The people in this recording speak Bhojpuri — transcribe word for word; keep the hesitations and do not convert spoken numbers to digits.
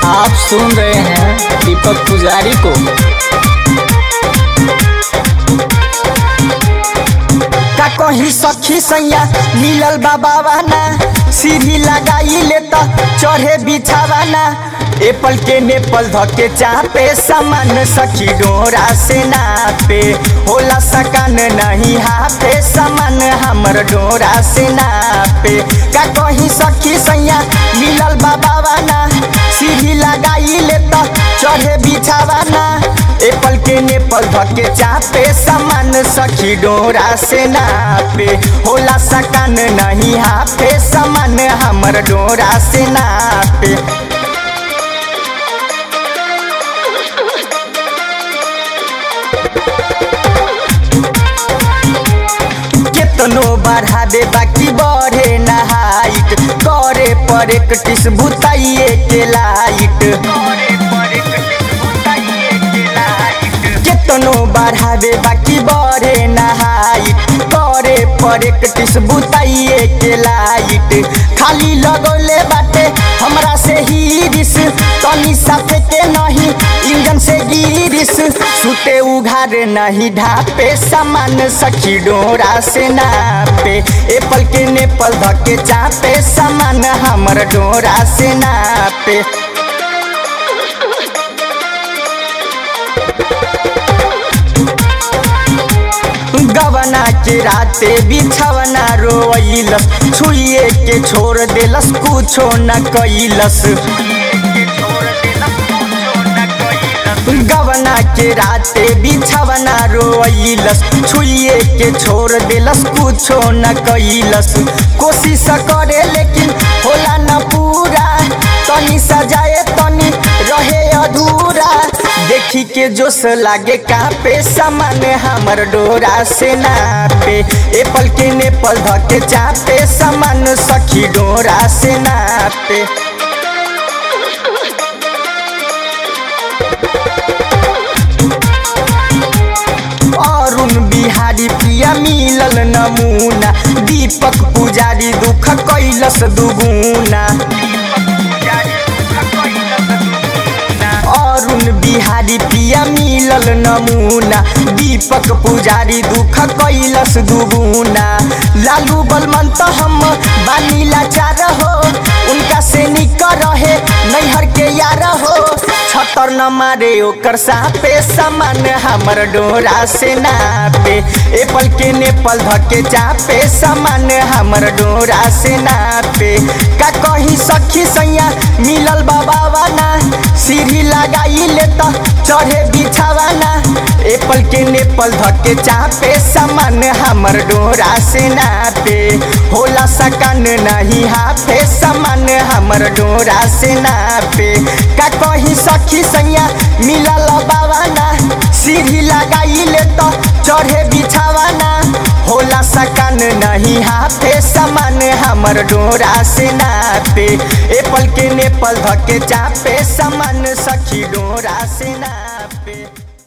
आप सुन रहे हैं दीपक पुजारी को। का कहीं सखी सैया मिलल बाबावाना, सीढ़ी लगाई ले त चढ़े बिछावाना। एप्पल के नेपल धके चापे सामान सखी डोरा से नापे, होला सकान नहीं हाथे सामान हमर डोरा से नापे। का कहीं सखी सैया मिलल बाबावाना, सीढ़ी लगाई ले त चढ़े बिछावाना। एप्पल के नेपल धके चापे सामान सखी डोरा से नापे, होला सकान नहीं हाथे सामान हमर डोरा से नापे। केतनो बढ़ा दे बाकी बढ़े ना हाइट, करे पर एक टिस भुताइए के लाइट। केतनो बढ़ा दे बाकी बढ़े ना हाइट, करे पर एक टिस भुताइए के लाइट। खाली लगौले बाटे हमरा से ही रिस, तनी साथे के नहीं इंजन से गिरिस। सुते उघार नहीं ढापे सामान सखी डोरा से नापे, एप्पल के नेपल धके चापे सामान हमर डोरा से नापे। गवना के राते बिछवना रोइलस, छुइए के छोड़ देलस कुछो न कैलस। गवना के राते बिछवना रोइलस, छुइए के छोड़ देलस कुछो न कैलस। कोशिश करे लेकिन होला न पूरा, तनी सजाए तनी रहे अधूरा। देखी के जोश लागे कापे सामान हमर डोरा से नापे, एप्पल के नेपल धके चापे सामान सखी डोरा से नापे। अरुण बिहारी प्रिया मिलल नमूना, दीपक पुजारी दुख कैलस दुगुना। अरुण बिहारी प्रिया मिलल नमूना, दीपक पुजारी दुख कैलस दुगुना। लालू बलवंत हम बानी लाचार हो, उनका से निक रहे नैहर के यार हो। छतर न मारे ओकर सापे सामान हमर डोरा से नापे, एप्पल के नेपल धके चापे सामान हमर डोरा से नापे। का कहीं सखी सैया मिलल बाबावाना, सीढ़ी लगाई ले त चढ़े बिछावाना। एप्पल के नेपल धके चापे सामान हमर डोरा से नापे, होला सकान नहीं हाथे सामान हमर डोरा से नापे। का कहीं सखी सैया मिलल बाबाना, सीढ़ी लगाई ले त चढ़े बिछावाना। होला सकान नहीं हाथे सामान हमर डोरा से नापे, एप्पल के नेपल धके चापे सामान सखी डोरा से नापे।